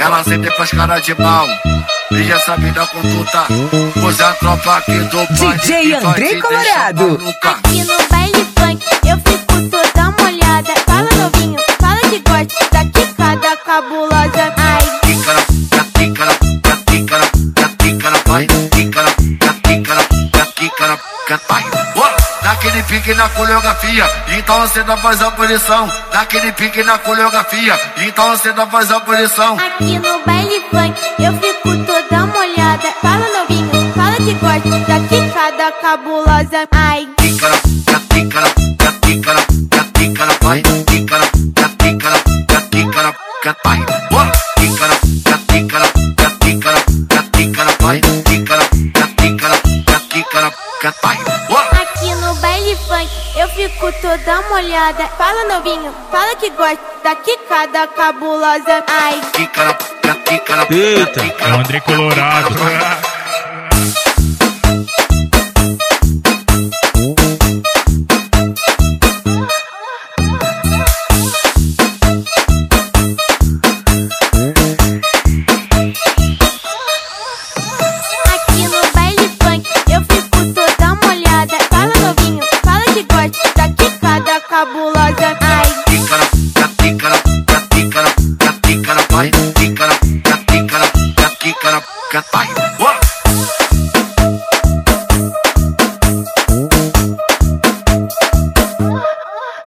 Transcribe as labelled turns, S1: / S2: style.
S1: Ela sente pras cara de mal e essa vida conduta. Você é a tropa aqui do pai
S2: DJ André Colorado.
S3: Aqui no baile funk eu fico toda molhada. Fala novinho, fala que gosta da quicada cabulosa. Ai,
S1: naquele pique na coreografia, então você não faz a posição. Naquele pique na coreografia, então você não faz a posição.
S3: aqui no baile funk eu fico toda molhada. Fala novinho, fala que gosta da quicada cabulosa. Ai, aqui no baile funk eu fico toda molhada. Fala novinho, fala que gosta da quicada cabulosa. Ai,
S4: Eita, é o André Colorado.
S3: aqui no baile funk eu fico toda molhada. Fala novinho, fala que gosta da quicada cabulosa. Ai,